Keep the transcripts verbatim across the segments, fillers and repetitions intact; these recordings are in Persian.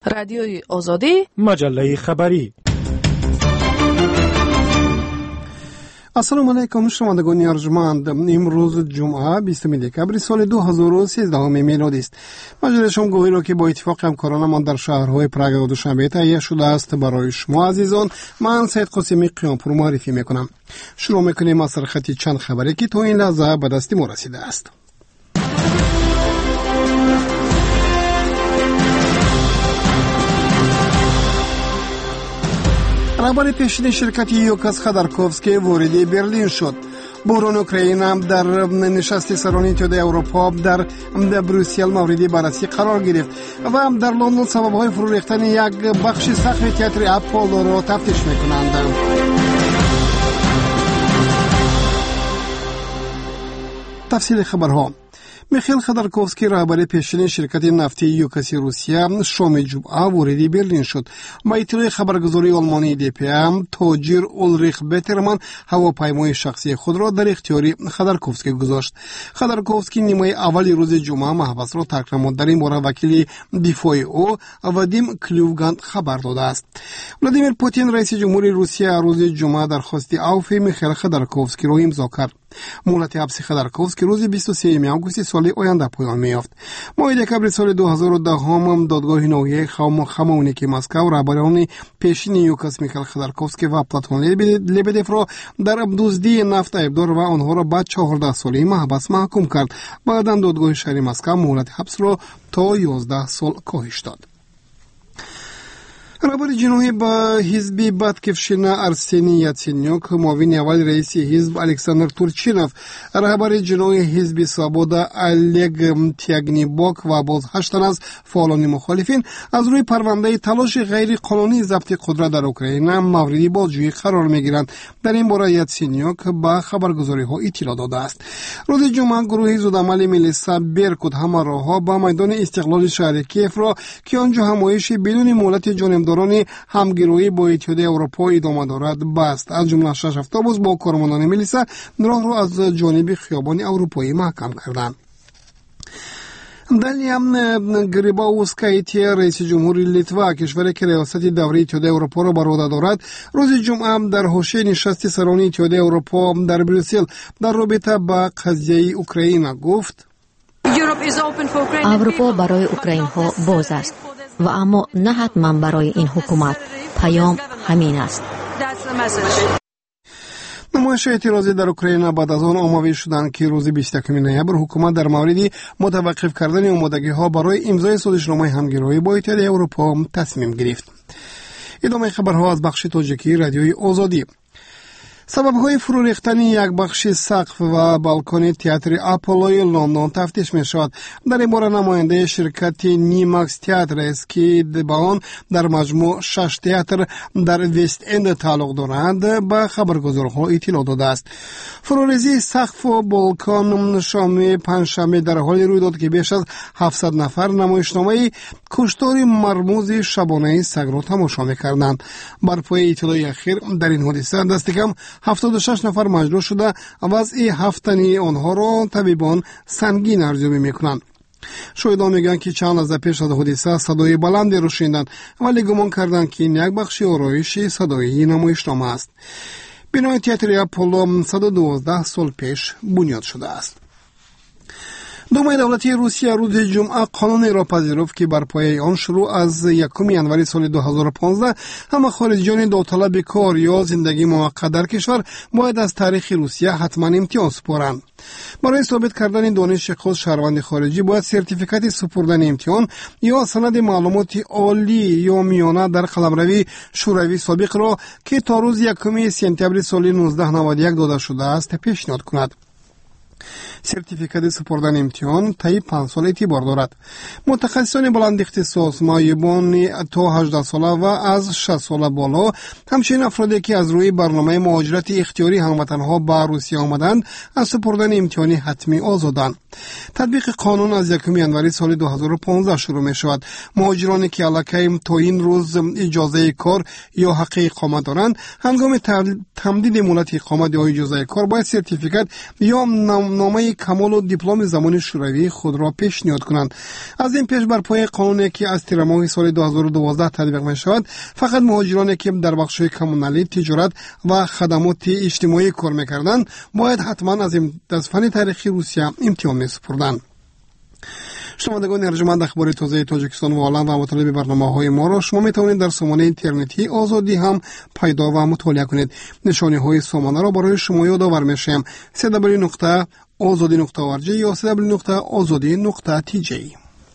رادیوی آزادی، مجله خبری. السلام علیکم شنوندگان ارجمند. امروز جمعه بیستم دکبر سال دو هزار و سیزده میلادی است. مجله شامگویی را که با اتفاق همکارانمان در شهرهای پراگ و دوشنبه تهیه شده است برای شما عزیزان، من سید قاسمی قیامپور معرفی میکنم. شروع میکنیم از سرخط چند خبری که تا این لحظه به دست ما رسیده است. رهبر پیشین شرکت یوکاس خادارکوفسکی وارد برلین شد. بحران اوکراین در نشست سران اتحادیه اروپا در بروسل مورد بررسی قرار گرفت و در لندن سبب‌های فرو ریختن یک بخش سقف تئاتر اپولو را تفتیش می‌کنند. تفصیل خبرها. میخائیل خادارکوفسکی رهبر پیشین شرکت نفتی یوکاس روسیه شام جمعه وارد برلین شد. با اطلاع خبرگزاری آلمانی دی پی ام، تاجر اولریخ بترمن هواپیمای شخصی خود را در اختیار خادارکوفسکی گذاشت. خادارکوفسکی نیمه اول روز جمعه محبس را ترک نمود. در این باره وکیل دفاع او وادیم کلیوگاند خبر داده است. ولادیمیر پوتین رئیس جمهوری روسیه روز جمعه درخواست عفو میخائیل خادارکوفسکی را امضا کرد. مهلت حبس خادارکوفسکی روز بیست و سوم آگوست سال آینده پایان می‌یافت. ماه دکبر سال دو هزار و ده هم دادگاه نهایی خمینی مسکو رهبران پیشین یوکاس میخائیل خادارکوفسکی و پلاتون لبدف را در دزدی نفت ایبدار و آنها را به چهارده ساله محبس محکوم کرد. بعداً دادگاه شهری مسکو مهلت حبس را تا یازده سال کاهش داد. رهبر جنوبی با حزب باتکیفشینا ارسنی یاتسینیوک، معاون اول رئیس حزب الکساندر تورچینوف، رهبر جنوبی حزب سوابودا الگ تیاگنیبوک و باز هشت تن از فعالان مخالفین از روی پرونده تلاش غیر قانونی ضبط قدرت در اوکراین موردی بازجویی قرار میگیرند. در این باره یاتسینیوک به خبرگزاری ها اطلاع داده است. روز جمعه گروهی زودعمل میلیسا برکوت همراهها با میدان استقلال شهر کیف را که آنجا همایش بدون مهلت جانب دوران همگیرویی با اتحادیه اروپا ادامه دارد بست. از جمله شش اتوبوس با کارمندان میلیسا راه را از جانب خیابان اروپایی محکم کردند. دالیا گریباوسکایتی رئیس جمهوری لیتوا، کشوری که ریاست دوره اتحادیه اروپا را بر عهده دارد، روز جمعه در حاشیه نشست سران اتحادیه اروپا در بروسل در رابطه با قضیه اوکراین گفت: اروپا برای اوکراین ها باز است و اما نه حتما برای این حکومت. پیام همین است. نمایش اعتراضی در اوکراین بعد از آن آماده شدند که روز بیست و یک نوامبر حکومت در مورد متوقف کردن آمادگی ها برای امضای سازشنامه همگرایی با اتحادیه اروپا تصمیم گرفت. ادامه خبرها از بخش تاجیکی رادیوی آزادی. سبب‌های فرو ریختن یک بخش سقف و بالکن تئاتر اپولوی لندن تفتیش می‌شود. در این باره نماینده شرکت نیماکس تئاتر است که به آن در مجموع شش تئاتر در وست اند تعلق دارند به خبرگزارها اطلاع داده است. فروریزی سقف و بالکن شام پنجشنبه در حال روی داد که بیش از هفتصد نفر نمایشنامه کشتار مرموز شبانه سگ را تماشا می‌کردند. بر پایه اطلاع اخیر در این حادثه دست کم هفتاد و شش نفر مجروح شده و وضع هفت تنی آنها را طبیبان سنگین ارزیابی میکنند. شاهدان میگن که چند لحظه پیش از حادثه صدای بلندی را شنیدند ولی گمان کردند که این یک بخش آرایشی صدای نمایشنامه است. بنای تئاتر اپولو صد و دوازده سال پیش بنیاد شده است. دومای دولتی روسیه روز جمعه قانونی را پذیرفت که بر پایه آن شروع از یکم ژانویه سال دو هزار و پانزده همه خارجیان داوطلب کار یا زندگی موقت در کشور باید از تاریخ روسیه حتما امتیاز سپارند. برای ثابت کردن دانش خود شهروند خارجی باید سرتیفیکات سپردن امتحان یا سند معلومات عالی یا میانه در قلمروی شوروی سابق را که تا روز یکم سپتامبر سال نوزده نود و یک داده شده است پیشنهاد کند. سرتیفیکات سپردن امتحان طی پنج سال اعتبار دارد. متخصصان بلند اختصاص، معیبان تا هجده ساله و از شصت ساله بالا، همچنین افرادی که از روی برنامه مهاجرت اختیاری هموطنها به روسیه آمدند از سپردن امتحانی حتمی آزادند. تطبیق قانون از یکم ژانویه سال دو هزار و پانزده شروع می شود. مهاجرانی که علاقه تا این روز اجازه کار یا حق اقامت دارند، هنگام تمدید مهلت اقامت یا اجازه کار باید سرتیفیکات یا نامه کمال و دیپلم زمان شوروی خود را پیشنهاد کنند. از این پیش بر پای قانونی که از تیر ماه سال دو هزار و دوازده تطبیق می شود، فقط مهاجرانی که در بخش‌های کمونالی، تجارت و خدمات اجتماعی کار می‌کردند باید حتما از از فن تاریخی روسیه امتحان می‌سپردند. شنوندگان ارجمند، اخبار تازه تاجیکستان و عالم و مطالب برنامه‌های ما را شما می‌توانید در سامانه اینترنتی آزادی هم پیدا و مطالعه کنید. نشانه‌های سامانه را برای شما یادآور می‌شیم: دبلیو دبلیو دبلیو نقطه آزادی نقطه او آر جی یا دبلیو دبلیو دبلیو نقطه آزادی نقطه تی جی.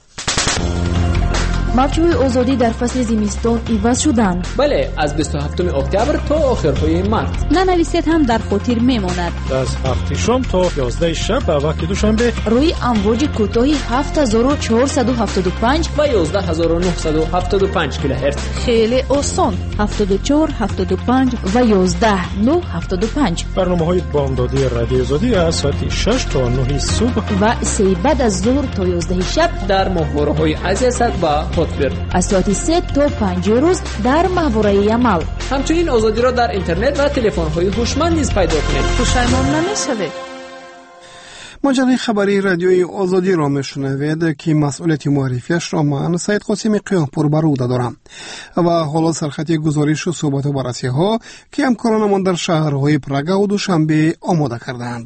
موجهای آزادی در فصل زمستان عوض شدند. بله، از بیست و هفتم اکتبر تا آخرهای مارس. ننویسید هم در خاطر میماند. از هفت شام تا یازده شب به وقت دوشنبه روی امواج کوتاهی هفت هزار و چهارصد و هفتاد و پنج و یازده هزار و نهصد و هفتاد و پنج کیلوهرتز. خیلی آسان. هفتاد و چهار، هفتاد و پنج و یازده، نه هفتاد و پنج. برنامه‌های بامدادی رادیو آزادی از ساعت شش تا نه صبح و سه بعد از ظهر تا یازده شب در ماهواره‌های عزیزت و از ساعت سه تا پنج روز در ماهواره عمل. همچنین آزادی را در اینترنت و تلفن‌های هوشمند نیز پیدا کنید. پشیمان نمی‌شوید. مجله خبری رادیوی آزادی را میشنوید که مسئولیت معرفیش را من سید قاسم قیامپور بر عهده دارم و حالا سرخط گزارش و صحبت و بررسی ها که همکارانمان در شهرهای پراگ و دوشنبه آماده کرده‌اند.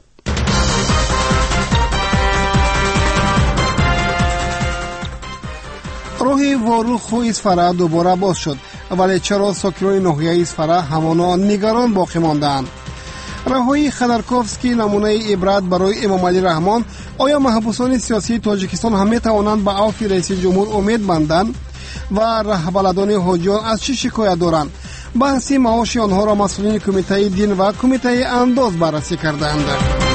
راه واروخ و اسفره دوباره باز شد، ولی چرا ساکنان ناحیه اسفره همانا نگران باقی ماندند؟ رهایی خدرکوفسکی نمونه عبرت برای امام علی رحمان. آیا محبوسان سیاسی تاجیکستان هم میتوانند به عفو رئیس جمهور امید بندند؟ و رهبران حاجیان از چه شکایت دارند؟ بحثی معاش آنها را مسئولین کمیته دین و کمیته انداز بررسی کردند.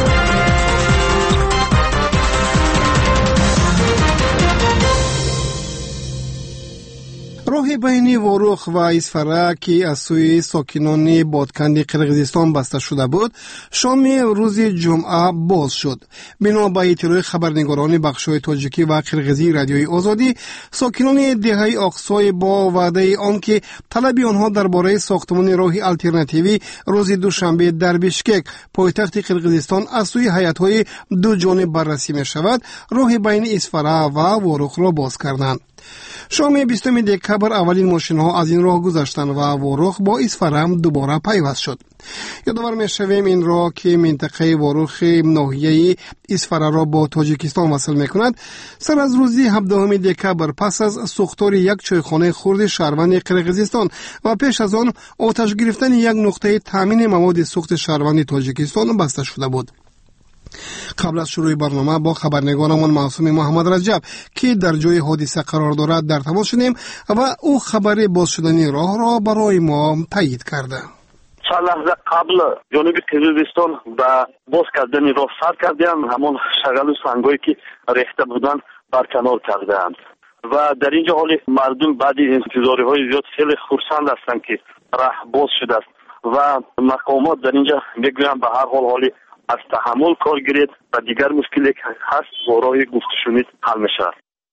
راه بین واروخ و اسفره که از سوی ساکنان بادکند قرقیزستان بسته شده بود، شام روز جمعه باز شد. بنا به اطلاع خبرنگاران بخش‌های تاجیکی و قرقیزی رادیوی آزادی، ساکنان دهه اقصای با وعده آنکه طلب آنها درباره ساختمان راه الटरनेटिवی روز دوشنبه در بیشکک پایتخت قرقیزستان از سوی هیئت‌های دو جانب بررسی می‌شود، راه بین اسفره و واروخ را باز کردند. شام بیستم دکبر اولین ماشین‌ها از این راه گذشتند و واروخ با اسفره دوباره پیوست شد. یادآور می‌شویم این راه که منطقه واروخ ناحیه اسفره را با تاجیکستان وصل می‌کند، سر از روز هفدهم دکبر پس از سوختار یک چایخانه خرد شهروند قرقیزستان و پیش از آن آتش گرفتن یک نقطه تامین مواد سوخت شهروند تاجیکستان بسته شده بود. قبل از شروع برنامه با خبرنگارمان معصوم محمد رجب که در جای حادثه قرار دارد در تماس شدیم و او خبر باز شدن راه را برای ما تایید کرده. چند لحظه قبل جنوب قرقیزستان با باز کردن راه سر کردیم، همون شغل و سنگایی که ریخته بودن برکنار کردند و در اینجا حال مردم بعد انتظاری های زیاد خیلی خرسند هستند که راه باز شده است و مقامات در اینجا میگویند به هر حال حالی از تحمل کار گرفت و دیگر مشکلی که هست با راه گفتشونی حل میشه.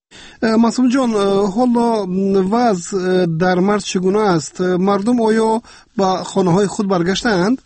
معصوم جان، حالا وضع در مرز چگونه است؟ مردم آیا به خانه های خود برگشتند؟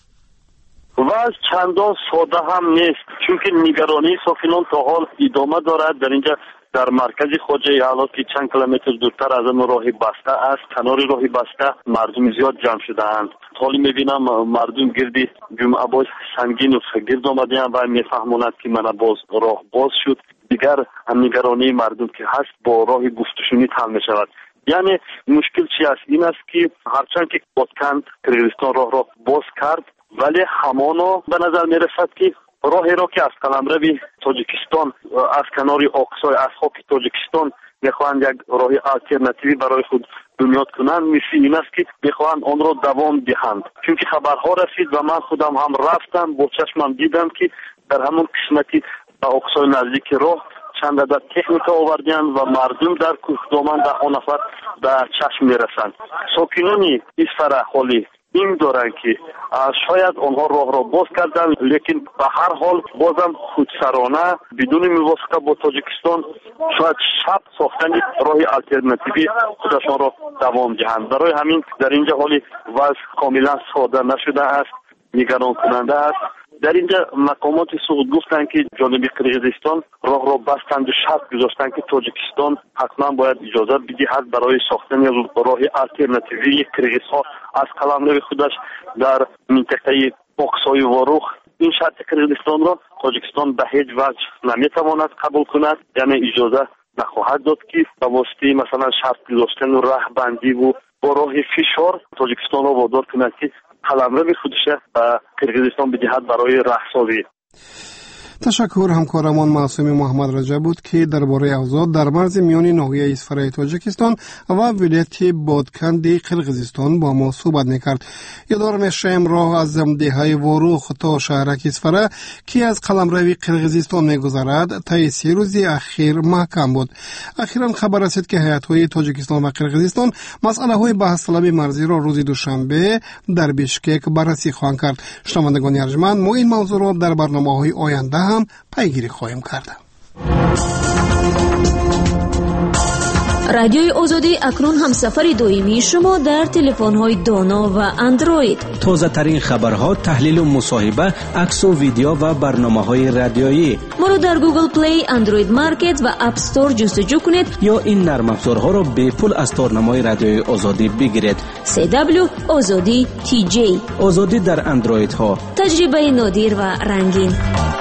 وضع چندان ساده هم نیست، چون که نگرانی ساکنان تا حال ادامه دارد. در اینجا در مرکز خواجه یعلا که چند کیلومتر دورتر از اون راه بسته است، کنار راه بسته مردم زیاد جمع شدهاند. حالی میبینم مردم گردی جمعه باز سنگین و گرد آمدهاند و میفهمونند که من باز راه باز شد. دیگر هم نگرانی مردم که هست با راه گفتشونی حل میشود. یعنی مشکل چی است؟ این است که هرچند که بادکند قرقیزستان راه را باز کرد، ولی همانا به نظر میرسد که راهی را که از قلمرو تاجیکستان از کنار اقصای از خاک تاجیکستان میخواهند یک راه الटरनेटिवی برای خود بنیاد کنند، مثل این است که میخواهند آن را دوام دهند. چون که خبرها رسید و من خودم هم رفتم، با چشمم دیدم که در همون قسمتی اقصای نزدیک راه چند عدد تکنیکا آوردند و مردم در کوهدامن در آن نفر به چشم میرسند. ساکنان اسفره حالی این دارند که شاید آنها راه را باز کردن، لیکن به هر حال بازم خودسرانه بدون موافقت با تاجیکستان شاید شب ساختن راه الटरनेटिवی خودشان را دوام دهند. برای همین در اینجا حالی وضع کاملا ساده نشده است، نگران کننده است در اینجا مقامات سعود گفتند که جانب قرقیزستان راه را بستند و شرط گذاشتند که تاجیکستان حتما باید اجازه بدهد برای ساختن راه آلترناتیوی قرقیزها از قلمرو خودش در منطقه پاکسای واروخ. این شرط قرقیزستان را تاجیکستان به هیچ وجه نمیتواند قبول کند، یعنی اجازه نخواهد داد که به واسطه مثلا شرط گذاشتن و ره بندی و با راه فشار تاجیکستان را وادار کند که قلمرو خودش به قرقیزستان بدهد برای رهسازی. تشکر. همکارمان معصوم محمد رجب بود که درباره اوضاع در مرز میان ناحیه اسفره تاجیکستان و ولایت بادکند قرقیزستان با ما صحبت میکرد. یادآور میشیم راه از دهه واروخ تا شهرک اسفره که از قلمرو قرقیزستان میگذرد طی سه روز اخیر محکم بود. اخیرا خبر رسید که هیئت‌های تاجیکستان و قرقیزستان مسئله‌های بحث طلب مرزی را روز دوشنبه در بیشکک بررسی خواهند کرد. شنوندگان ارجمند، ما این موضوع را در برنامه‌های آینده هم پیگیری خواهیم کرد. رادیوی آزادی اکنون هم سفر دائمی شما در تلفن‌های دانا و اندروید. تازه ترین خبرها، تحلیل و مصاحبه، عکس و ویدیو و برنامه‌های رادیویی. ما رو در گوگل پلی، اندروید مارکت و اپ استور جستجو کنید یا این نرم افزارها را به پول از تارنمای رادیوی آزادی بگیرید. سی دبلیو آزادی تی جی. آزادی در اندروید ها. تجربه نادر و رنگین.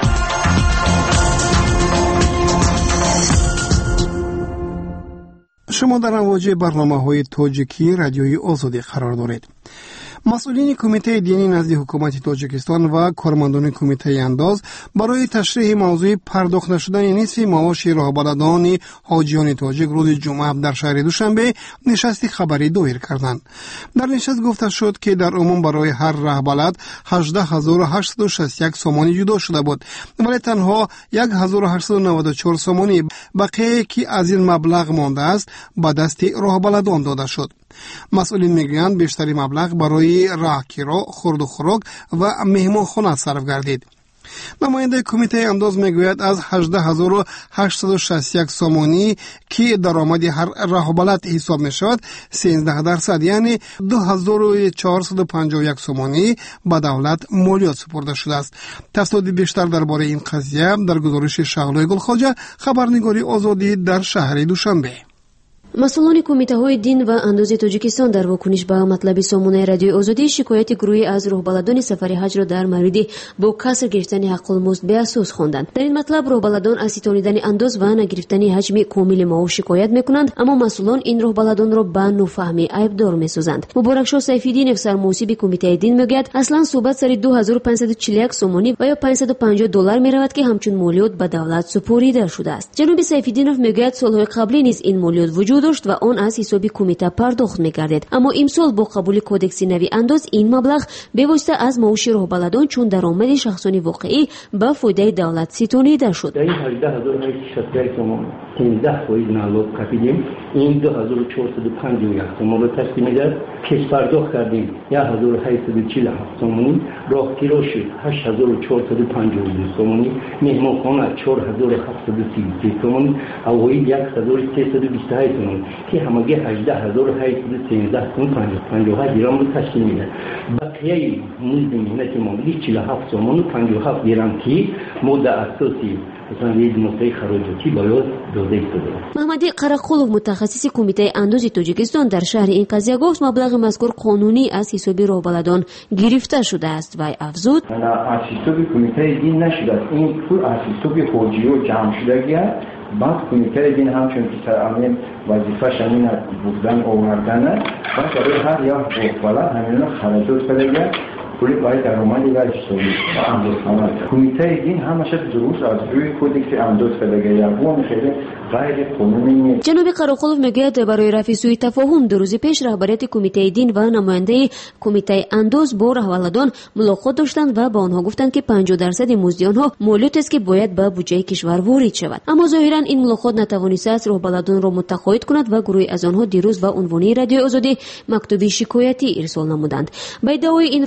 شما در مواجه برنامه‌های تاجیکی رادیوی آزادی قرار دارید. مسئولین کمیته دینی نزد حکومت تاجیکستان و کارمندان کمیته انداز برای تشریح موضوع پرداخت نشدن نصف معاش راهبردان حاجیان تاجیک روز جمعه در شهر دوشنبه نشست خبری دایر کردند. در نشست گفته شد که در عموم برای هر راهبلد هجده هزار و هشتصد و شصت و یک سومانی جدا شده بود، ولی تنها یک هزار و هشتصد و نود و چهار سومانی بقیه که از این مبلغ مانده است به دست راهبلدان داده شد. مسئولین میگویند بیشتری مبلغ برای راهکیرا، خورد و خوراک و مهمانخانه صرف گردید. نماینده کمیته انداز میگوید از هجده هزار و هشتصد و شصت و یک سومانی که درآمد هر راهبلد حساب می شود، سیزده درصد یعنی دو هزار و چهارصد و پنجاه و یک سومانی به دولت مالیات سپرده شده است. تفصیلات بیشتر درباره این قضیه در گزارش شغلای گلخواجه، خبرنگاری آزادی در شهر دوشنبه. مسئولان کمیته‌های دین و انداز تاجیکستان در واکنش به مطلب سامانه رادیوی آزادی شکایت گروهی از راهبلدان سفر حج را در مورد با کسر گرفتن حق المزد به اساس خواندند. در این مطلب راهبلدان از ستانیدن انداز و نگرفتن حجم کامل معاش شکایت میکنند، اما مسئولان این راهبلدان را به نافهمی عیبدار میسازند. مبارک شاه سیفیدین افسر موسیبی کمیته دین میگوید اصلا صحبت سر دو هزار و پانصد و چهل و یک سومانی و یا پانصد و پنجاه دلار میرود که همچون مالیات به دولت سپریده شده است. جناب سیفیدینوف میگوید سالهای قبلی نیز این مالیات وجود داشت و آن از حساب کمیته پرداخت می‌گردد، اما امسال با قبول کودکس نوی انداز این مبلغ به واسطه از معاش راهبلدان چون درآمد شخصانی واقعی به فایده دولت ستانیده شد. این هجده هزار و شصت و یک تومان سیزده فایز نالوب کپیدیم، این دو هزار و چهارصد و پنجاه و یک تومان رو تشکیل می‌دهد. پیش پرداخت کردیم یک هزار و هشتصد و چهل و هفت تومانی، راهگیری شد هشت هزار و چهارصد و پنجاه و دو تومانی، مهمانخانه چهار هزار و هفتصد و سی و سه تومانی، هوایی یک هزار و سیصد و بیست و هشت تومانی که همگی هجده هزار و هشتصد و سیزده تومان پنجاه و هشت درام رو تشکیل میده. بقیه مزد مهنت معمولی چهل و هفت تومان و پنجاه و هفت درام که مورد اساسی مثلا یک نقطه خراجاتی باید داده شده. محمدی قرقلوف متخصص کمیته انداز تاجیکستان در شهر این قضیه گفت مبلغ مذکور قانونی از حساب راهبلدان گرفته شده است و افزود از حساب کمیته دین نشده، این پول از حساب حاجیو جمع شده است. بعد کمیته دین همچون که ترامین وظیفه‌ش همین بودن آوردن است، بعد برای هر یا راهبلد همین خراجات بده پولی باید درآمدی برش سوی انداز کنند. کمیته دین همش درست از روی کدکس انداز فلگه یا بوم خیلی غیر قانونی نیست. جناب قراقلوف میگوید برای رفع سوء تفاهم دو روز پیش رهبریت کمیته دین و نماینده کمیته انداز با راهبلدان ملاقات داشتند و به آنها گفتند که پنجاه درصد مزد آنها مالیات است که باید به بودجه کشور وارد شود. اما ظاهرا این ملاقات نتوانسته است راهبلدان را متقاعد کند و گروهی از آنها دیروز و عنوان رادیو آزادی مکتوبی شکایتی ارسال نمودند. به ادعای این راهبلدان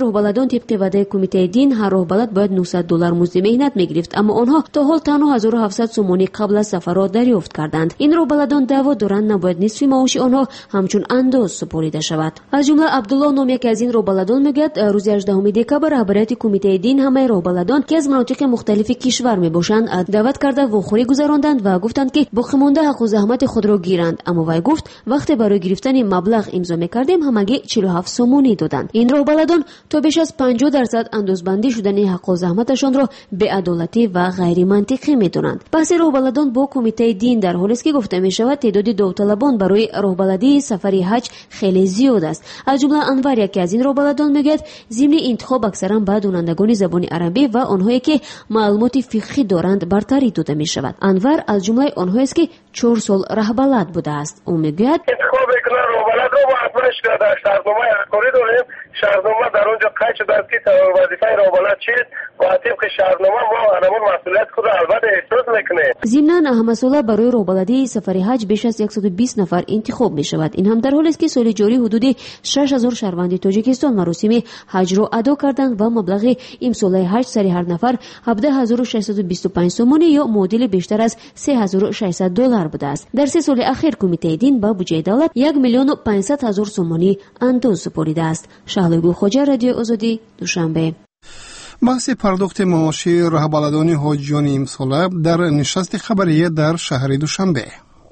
روحبلدان طبق وعده کمیته دین هر روحبلد باید نهصد دلار مزد مهنت میگرفت، اما آنها تا حال تنها هزار و هفتصد سومانی قبل از سفر را دریافت کردند. این روحبلدان دعوا دارند نباید نصف معاش آنها همچون انداز سپرده شود. از جمله عبدالله نام یکی از این روحبلدان میگوید روز هجدهم دکبر رهبریت کمیته دین همه روحبلدان که از مناطق مختلف کشور میباشند دعوت کرده واخوری گذراندند و گفتند که باقی مانده حق و زحمت خود را گیرند، اما وی گفت وقتی برای گرفتن مبلغ امضا میکردیم همگی چهل و هفت سومونی دادند. این روحبلدان تا بیش از پنجاه درصد اندازبندی شدن حق و زحمتشان را بی‌عدالتی و غیر منطقی میدونند. بحث روحبلدان با کمیته دین در حالی است که گفته می شود تعداد داوطلبان برای روحبلدی سفری حج خیلی زیاد است. از جمله انور یکی از این روحبلدان میگوید ضمن انتخاب اکثرا به دانندگان زبان عربی و آنهایی که معلومات فقهی دارند برتری داده می شود. انور از جمله آنهایی است که چهار سال رهبلد بوده است. او میگوید انتخاب کنه روحبلد رو با حتما در شهرنامه کاری داریم. شهرنامه در اونجا قید شده است که وظیفه روحبلد چیست و طبق شهرنامه ما همون مسئولیت خود البته احساس میکنه. ضمن اهم مسئله برای روحبلدی سفر حج بیش از صد و بیست نفر انتخاب می شود. این هم در حالی است که سال جاری حدود شش هزار شهروند تاجیکستان مراسم حج را ادا کردند و مبلغ امسال حج سر هر نفر هفده هزار و ششصد و بیست و پنج سومانی یا معادل بیشتر از سه هزار و ششصد دلار بوده است. در سه سال اخیر کمیته دین با بودجه دولت یک میلیون و پانصد هزار سومانی انداز سپرده است. شهلگو خوجا، رادیو آزادی، دوشنبه. بحث پرداخت معاش رهبلدان حاجیان امساله در نشست خبریه در شهر دوشنبه.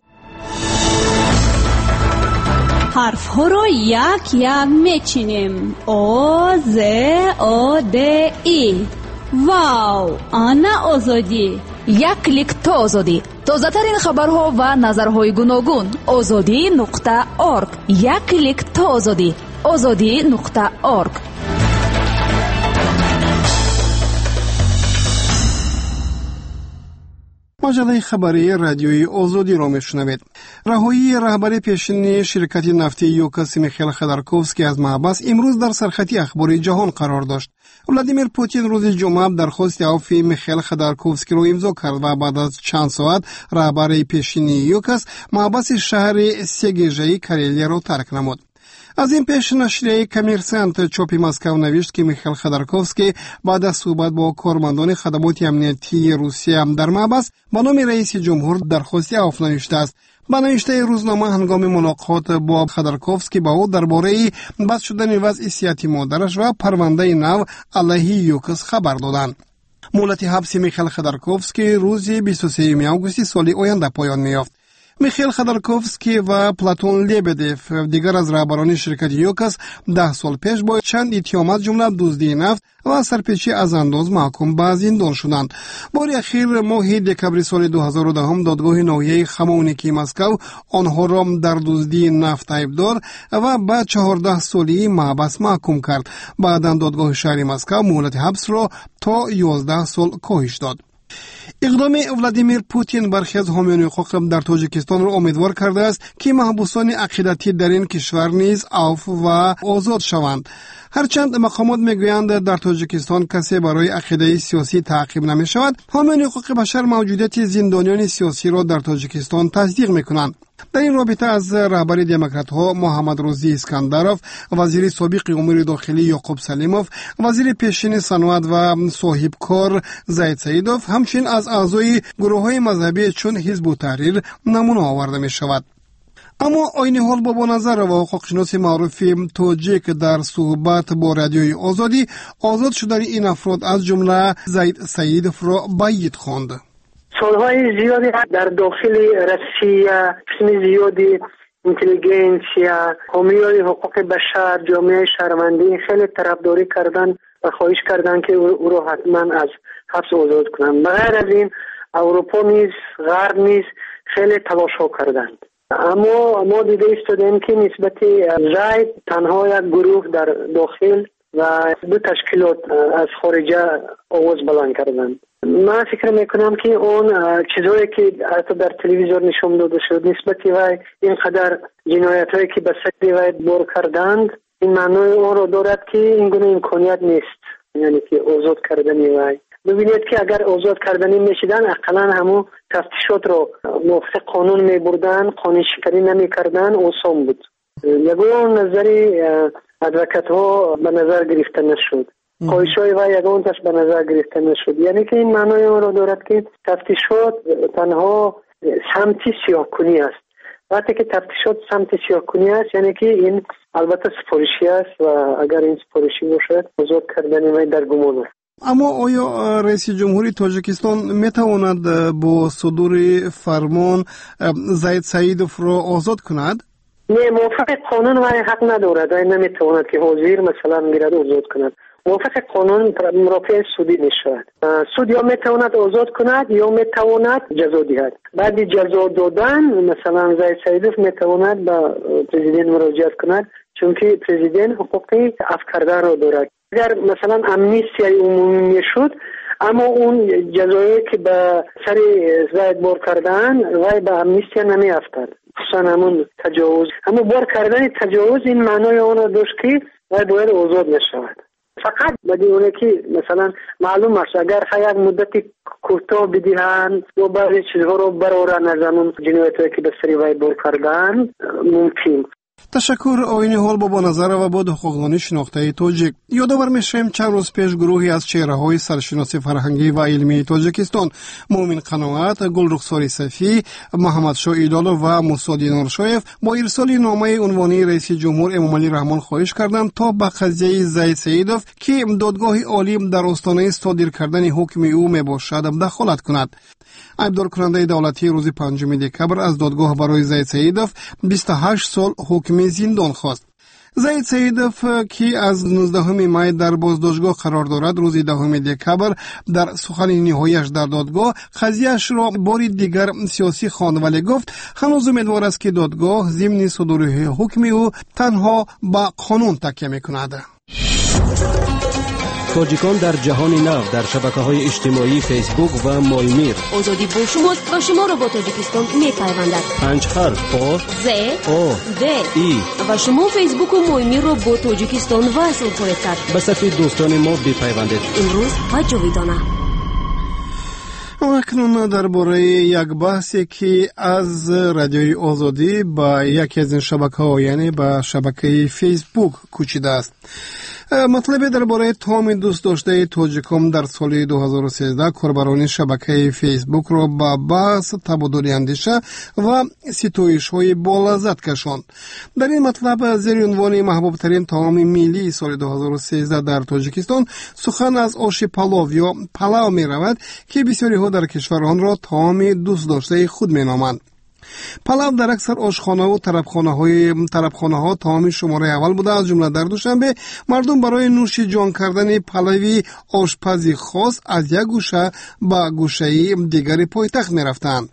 حرف ها را یک یک میچینیم. او ز او د ای. واو، آنا آزادی. یک کلیک تا آزادی. تازه ترین خبرها و نظرهای گوناگون. آزادی نقطه ارگ. یک کلیک تا آزادی. آزادی نقطه ارگ. مجله خبری رادیوی آزادی را میشنوید. رهایی رهبر پیشین شرکت نفتی یوکس میخائیل خودورکوفسکی از محبس امروز در سرخط اخبار جهان قرار داشت. ولادیمیر پوتین روز جمعه درخواست عفو میخائیل خودورکوفسکی را امضا کرد و بعد از چند ساعت رهبر پیشین یوکس محبس شهر سیگیژی کارلیا را ترک نمود. از این پیش نشریه کمیرسنت چاپ مسکو نوشت که میخائیل خودورکوفسکی بعد از صحبت با کارمندان خدمات امنیتی روسیه در محبس به نام رئیس جمهور درخواست عفو نوشته است. با نوشته روزنامه هنگام ملاقات با خودورکوفسکی با او درباره بس شدن وضع صحتی مادرش و پرونده نو علیه یوکس خبر دادند. مهلت حبس میخائیل خودورکوفسکی روز بیست و سوم آگوست سال آینده پایان می‌یافت. میخائیل خودورکوفسکی و پلاتون لیبدیف دیگر از رهبران شرکت یوکس ده سال پیش با چند اتهامات جمله دزدی نفت و سرپیچی از انداز محکوم به زندان شدند. بار اخیر ماه دکبر سال دو هزار و ده دادگاه ناحیه خمونیکی مسکو آنها را در دزدی نفت عیبدار و به چهارده سالی محبس محکوم کرد. بعدا دادگاه شهر مسکو مهلت حبس را تا یازده سال کاهش داد. اقدام ولادیمیر پوتین برخی از حامیان حقوق در تاجیکستان را امیدوار کرده است که محبوسان عقیدتی در این کشور نیز عفو و آزاد شوند. هرچند مقامات میگویند در تاجیکستان کسی برای عقیده سیاسی تعقیب نمی شود، حامیان حقوق بشر موجودیت زندانیان سیاسی را در تاجیکستان تصدیق میکنند. در این رابطه از رهبر دموکرات ها محمد روزی اسکندروف، وزیر سابق امور داخلی یعقوب سلیموف، وزیر پیشین صنعت و صاحب کار زید سیدوف، همچنین از اعضای گروه های مذهبی چون حزب التحریر نمونه آورده می شود. اما عین حال با نظر و حقوق شناس معروف تاجیک در صحبت با رادیوی آزادی آزاد شدن این افراد از جمله زید سیدوف را باید خواند. سالهای زیادی در داخل روسیه قسم زیادی اینتلیجنسیا، حامیان حقوق بشر، جامعه شهروندی خیلی طرفداری کردن و خواهش کردن که او را حتما از حبس آزاد کنند. بغیر از این اروپا نیز غرب نیز خیلی تلاش ها کردند، اما ما دیده ایستادیم که نسبت زید تنها یک گروه در داخل و دو تشکیلات از خارجه آواز بلند کردند. من فکر میکنم که اون چیزایی که حتی در تلویزیون نشون داده شد نسبت وی اینقدر جنایت هایی که به سر وی بار کردند، این معنای اون رو دارد که این گونه امکانیت نیست، یعنی که آزاد کردن وی. ببینید که اگر آزاد کردنی میشدن اقلا همون تفتیشات رو موافق قانون میبردن، قانون شکنی نمیکردن، آسان بود. یگون نظری ادوکت ها به نظر گرفته نشد. خواهش‌های و یگانش به نظر گرفته نشد. یعنی که این معنای آن را دارد که تفتیشات تنها سمت سیاه‌کنی است. وقتی که تفتیشات سمت سیاه‌کنی است یعنی که این البته سفارشی است و اگر این سفارشی باشد آزاد کردن وی در گمان است. اما آیا رئیس جمهوری تاجیکستان میتواند با صدور فرمان زید سعیدوف را آزاد کند؟ نه، موافق قانون وی حق ندارد. وی نمیتواند که حاضر مثلا میرد آزاد کند. موافق قانون مرافع سودی میشود. سود یا میتواند آزاد کند یا میتواند جزا دهد. بعد جزا دادن مثلا زید سعیدوف میتواند به پرزیدنت مراجعه کند، چون که پرزیدنت حقوقی عفو کردن را دارد. اگر مثلا امنیستی عمومی میشد اما اون جزایی که به سر زید بار کردن وی به امنیستی نمیافتد، خصوصا همون تجاوز. اما بار کردن تجاوز این معنای آن را داشت که وی باید آزاد نشود. فقط بدون که مثلا معلوم است اگر یک مدت کوتاه بدهند و بعضی چیزها رو برآورند از همون جنایتی که به سر وی بار کردن ممکن. تشکر. آیین حال با نظر و با حقوقدانی شناخته تاجیک. یادآور میشیم چند روز پیش گروهی از چهره‌های سرشناسی فرهنگی و علمی تاجیکستان مومن قناعت، گلرخسار صفی، محمد شاه ایدالو و موسی دینارشایف با ارسال نامه عنوانی رئیس جمهور امامعلی رحمان خواهش کردند تا به قضیه زید سعیدوف که دادگاه عالی در آستانه صادر کردن حکم او میباشد دخالت کند. ایبدار کننده دولتی روز پنجم دکبر از دادگاه برای زید سعیدوف بیست و هشت سال حکم زندان خواست. زید سعیدوف که از نوزدهم می در بازداشتگاه قرار دارد روز دهم دکبر در سخن نهایی‌اش در دادگاه قضیه‌اش را بار دیگر سیاسی خواند، ولی گفت هنوز امیدوار است که دادگاه ضمن صدور حکم او تنها به قانون تکیه می‌کند. تاجیکان در جهان نو در شبکه‌های اجتماعی فیسبوک و مایمیر. آزادی با شماست و شما را با تاجیکستان می‌پیوندد. پنج حرف آ ز آ د ای و شما فیسبوک و مایمیر را با تاجیکستان وصل خواهید کرد. به صفحه دوستان ما بپیوندید. امروز و جاویدانه. اکنون درباره یک بحثی که از رادیوی آزادی با یکی از این شبکه‌ها یعنی با شبکه فیسبوک کوچیده است. مطلب درباره تام دوست داشته تاجیکان در سال دو هزار و سیزده کاربران شبکه فیسبوک را با بحث، تبادل اندیشه و ستایش‌های بالذات کشاند. در این مطلب زیر عنوان محبوب ترین طعام ملی سال دو هزار و سیزده در تاجیکستان سخن از آش پلاو یا پلاو می رود که بسیاری ها در کشور آن را طعام دوست داشته خود می نامند. پلاو در اکثر آشخانه و طربخانه‌های طربخانه‌ها طعام شماره اول بوده. از جمله در دوشنبه مردم برای نوش جان کردن پلاوی آشپزی خاص از یک گوشه به گوشه دیگری پایتخت می‌رفتند.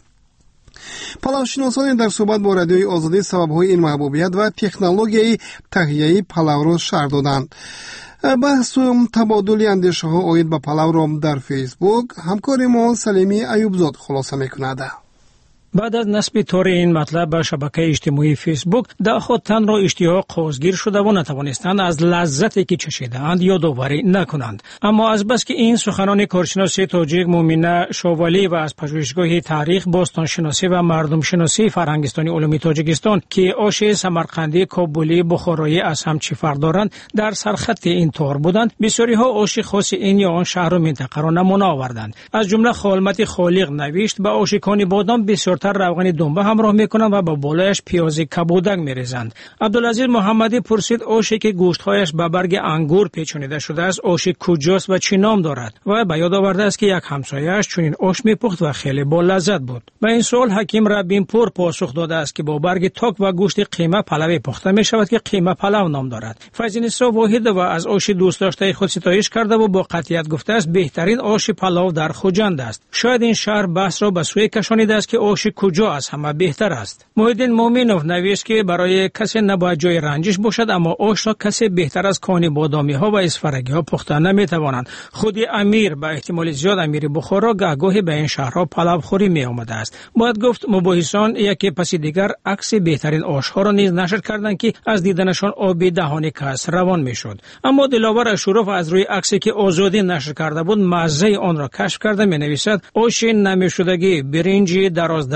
پلاو شناسان در صحبت با رادیوی آزادی سبب‌های این محبوبیت و تکنولوژی تهیه پلاو را شرح دادند. بحث و تبادل اندیشه‌ها آید به پلاو را در فیسبوک همکار ما سلیمی ایوبزاد خلاصه می‌کند. بعد از نصب تور این مطلب به شبکه اجتماعی فیسبوک در خود تن را اشتها قوزگیر شده و نتوانستند از لذتی که چشیدند یادآوری نکنند. اما از بس که این سخنان کارشناس تاجیک مومنه شاولی و از پژوهشگاه تاریخ باستان شناسی و مردم شناسی فرهنگستانی علومی تاجیکستان که آش سمرقندی، کابلی، بخارایی از هم چی فرق دارند در سرخط این تور بودند. بسیاری ها آش خاص این یا آن شهر و منطقه را نمونه آوردند. از جمله خالمت خالق نوشت به آشکان بادام بسیار تر روغن دنبه همراه میکنند و با بالایش پیاز کبودک میریزند. عبدالعزیز محمدی پرسید آشی که گوشتهایش به برگ انگور پیچانیده شده است آش کجاست و چی نام دارد و به یاد آورده است که یک همسایه‌اش چنین آش میپخت و خیلی با لذت بود. به این سوال حکیم ربین پور پاسخ داده است که با برگ تاک و گوشت قیمه پلوی پخته می شود که قیمه پلو نام دارد. فیض‌نسا واحد و از آش دوست داشته خود ستایش کرده و با قطعیت گفته است بهترین آش پلو در خوجند است. شاید این شهر بحث را به سوی کشانیده است که آش کجا از همه بهتر است. محیدین مومنوف نوشت که برای کسی نباید جای رنجش باشد، اما آش را کسی بهتر از کانی بادامی ها و اسفرگی ها پخته نمی توانند. خود امیر به احتمال زیاد امیر بخارا گهگاهی به این شهرها پلو خوری می آمده است. باید گفت مباحثان یکی پس دیگر عکس بهترین آش ها را نیز نشر کردند که از دیدنشان آب دهان کس روان می شد. اما دلاور اشرف از روی عکسی که آزادی نشر کرده بود مزه آن را کشف کرده می نویسد آش نمی شدگی برنج دراز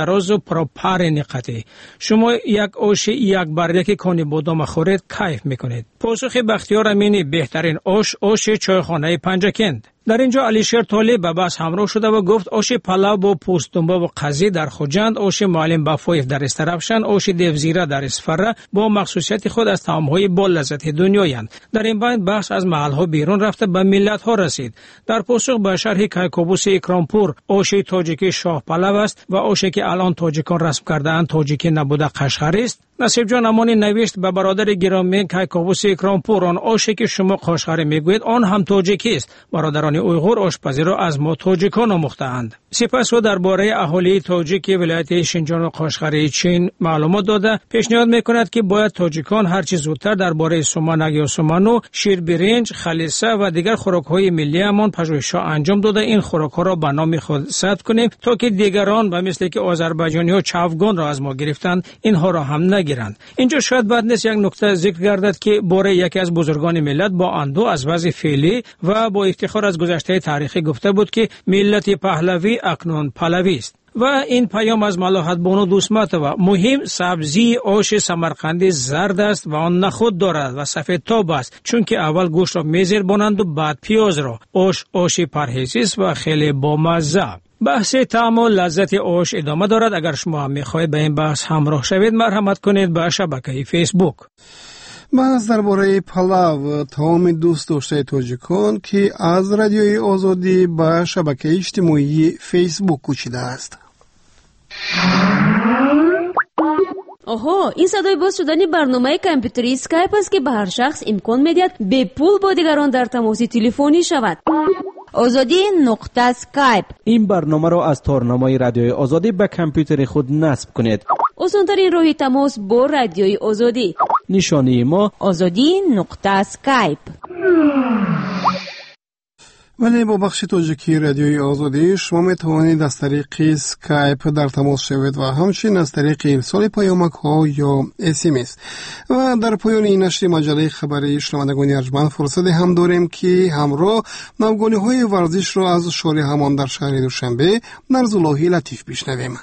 دراز و پروپر نقطه. شما یک آش یک بر یک کانی بادام خورید کیف میکنید. پاسخ بختیار امینی بهترین آش آش چایخانه پنجکند. در اینجا علیشیر طالب به بحث همراه شده و گفت آش پلاو با پوست دنبه و قضی در خوجند، آش معلم بفایف در استرابشن، آش دیوزیره در اسفره با مخصوصیت خود از طعم‌های با لذت دنیایند. در این بین بحث از محل‌ها بیرون رفته به ملت‌ها رسید. در پاسخ به شرح کیکاووس اکرامپور، آش تاجیکی شاه پلاو است و آشی که الان تاجیکان رسم کرده‌اند تاجیکی نبوده قشقر است. نصیب جان امانی نوشت به برادر گرامی کیکاووس اکرامپور، آن آشی که شما قشقری میگویید آن هم تاجیکی است. برادران اویغور آشپزی را از ما تاجیکان آموخته‌اند. سپس او درباره اهالی تاجیک ولایت شینجان و قشقری چین معلومات داده پیشنهاد میکند که باید تاجیکان هر چه زودتر درباره سومانگ یا سومانو، شیر برنج، خلیسه و دیگر خوراک‌های ملی امان پژوهش‌ها انجام داده این خوراک‌ها را به نام خود ثبت کنیم تا که دیگران و مثل که آذربایجانی‌ها چوگان را از ما گرفتند اینها را هم نگیرند. اینجا شاید بد نیست یک نکته ذکر گردد که باره یکی از بزرگان ملت با اندوه از وضع فعلی و با افتخار از گذشته تاریخی گفته بود که ملت پهلوی اکنون پهلوی است. و این پیام از ملاحت بانو دوستمت و مهم سبزی آش سمرقندی زرد است و آن نخود دارد و سفید تاب است، چون که اول گوشت را میزربانند و بعد پیاز را. آش آش پرهیزی است و خیلی بامزه. بحث طعم و لذت آش ادامه دارد. اگر شما هم میخواهید به این بحث همراه شوید مرحمت کنید به شبکه فیسبوک. بحث درباره پلاو طعام دوست داشته تاجیکان که از رادیوی آزادی به شبکه اجتماعی فیسبوک کوچیده است. اوه، این صدای باز شدنی برنامه کامپیوتری اسکایپ است که به هر شخص امکان میدهد به پول با دیگران در تماس تلفنی شود. آزادی نقطه اسکایپ. این برنامه را از تارنمای رادیوی آزادی به کامپیوتر خود نصب کنید. آسان‌ترین راه تماس با رادیوی آزادی. نشانی ما آزادی نقطه اسکایپ. ولی با بخش تاجیکی رادیوی آزادی شما می توانید از طریق اسکایپ در تماس شوید و همچنین از طریق ارسال پیامک ها یا اس ام اس. و در پایان این نشر مجله خبری شنوندگان ارجمند فرصت هم داریم که همراه نوگانی های ورزش را از شاری همان در شهر دوشنبه نرزاللهی لطیف بشنویم.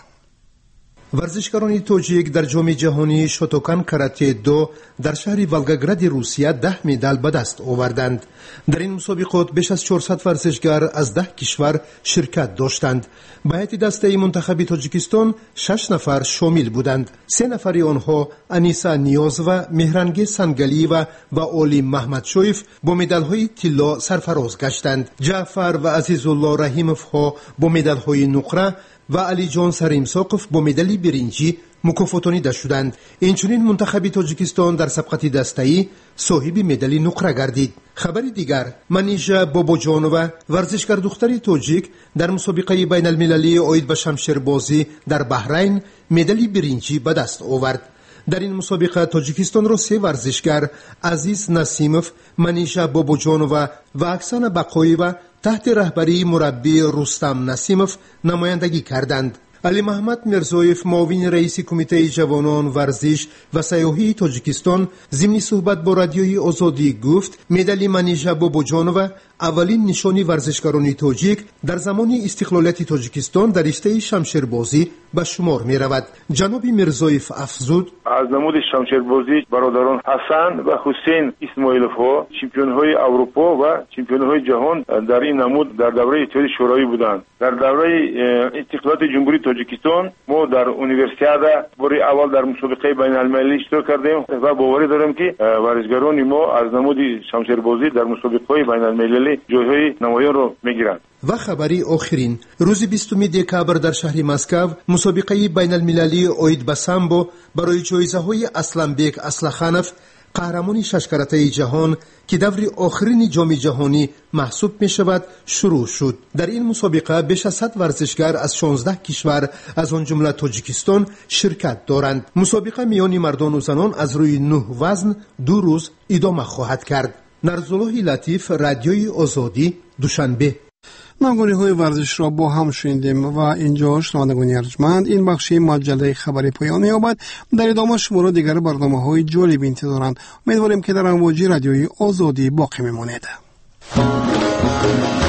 ورزشکاران تاجیک در جام جهانی شوتوکان کاراته دو در شهر ولگاگراد روسیه ده مدال به دست آوردند. در این مسابقات بیش از چهارصد ورزشکار از ده کشور شرکت داشتند. به هیئت دسته منتخب تاجیکستان شش نفر شامل بودند. سه نفر آنها انیسا نیاز و مهرنگ سنگلی و و اولی محمدشویف با مدال‌های طلا سرفراز گشتند. جعفر و عزیزالله رحیموف ها با مدال‌های نقره و علی جان سریمساقف با مدال برنجی مکافاتانیده شدند. اینچنین منتخب تاجیکستان در سبقت دسته‌ای صاحب مدال نقره گردید. خبر دیگر، منیژا باباجانووا ورزشکار دختر تاجیک در مسابقه بین المللی عاید به شمشیربازی در بحرین مدال برنجی به دست آورد. در این مسابقه تاجیکستان را سه ورزشکار عزیز نسیموف، منیژا باباجانووا و اکسانا بقاییوا تحت رهبری مربی رستم نسیموف نمایندگی کردند. علی محمد مرزویف معاون رئیس کمیته جوانان ورزش و سیاحی تاجیکستان ضمن صحبت با رادیوی آزادی گفت مدال منیژا باباجانووا اولین نشانی ورزشکاران تاجیک در زمان استقلالیت تاجیکستان در رشته شمشیربازی به شمار می رود. جناب مرزویف افزود: از نمود شمشیربازی برادران حسن و حسین اسماعیلوف ها چمپیون های اروپا و چمپیون های جهان در این نمود در دوره اتحاد شوروی بودند. در دوره استقلال جمهوری تاجیکستان ما در اونیورسیادا برای اول در مسابقه بین المللی اشتراک کردیم و باوری دارم که ورزشکاران ما از نمود شمشیربازی در مسابقه بین المللی جایهای نمایان را میگیرند. و خبری آخرین، روز بیستم دکامبر در شهر مسکو مسابقه بین المللی عاید به سامبو برای جایزه های اسلمبک اصلخانف قهرمان شش کاراته جهان که دور آخرین جام جهانی محسوب می شود شروع شد. در این مسابقه بیش از صد ورزشکار از شانزده کشور از آن جمله تاجیکستان شرکت دارند. مسابقه میان مردان و زنان از روی نه وزن دو روز ادامه خواهد کرد. نرزاللهی لطیف، رادیوی آزادی، دوشنبه. نوگانی های ورزش را با هم شنیدیم و اینجا شنوندگان ارجمند این بخش مجله خبری پایان یابد. در ادامه شما را دیگر برنامه های جالب انتظارند. امیدواریم که در امواج رادیوی آزادی باقی میمانید.